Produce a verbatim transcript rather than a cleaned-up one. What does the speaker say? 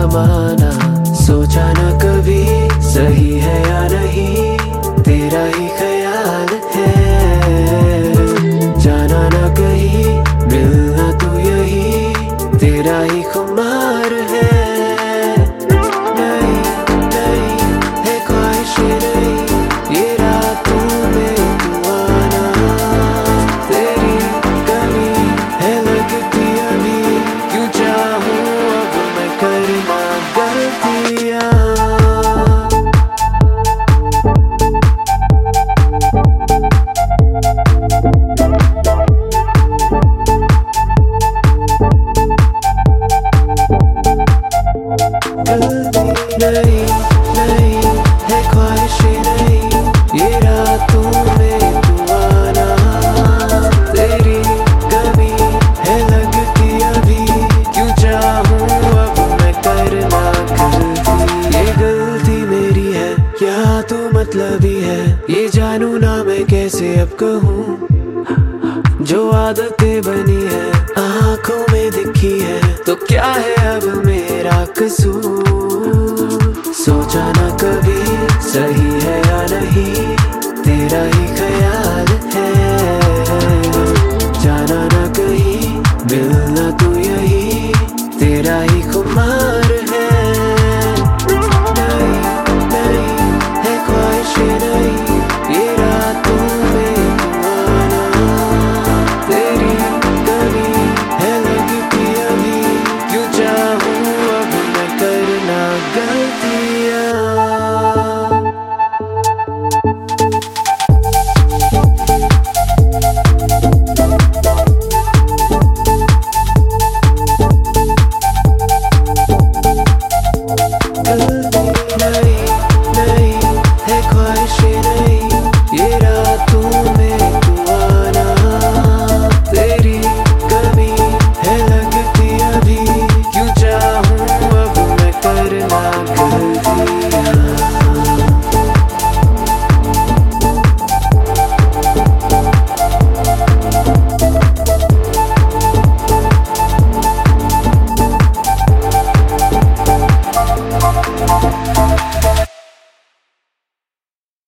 जमाना, सोचा न कभी सही है या नहीं, तेरा ही ख्याल है। जाना न कहीं, मिलना तू यही, तेरा ही खुमार है। नहीं नहीं है ख्वाहिशें नहीं, ये रातों में तू आना, तेरी कमी है लगती अभी, क्यों चाहूं अब मैं करना गलतियां। नहीं नहीं है ख्वाहिशें नहीं, ये रातों में तू आना, तेरी कमी है लगती अभी, क्यों चाहूं अब मैं करना गलती। ये गलती मेरी है या तू मतलबी है, ये जानू ना मैं कैसे अब कहूँ। जो आदतें बनी है आंखों में दिखी है, तो क्या है अब मेरा कसूर। सोचा ना कभी सही है या नहीं, तेरा ही ख्याल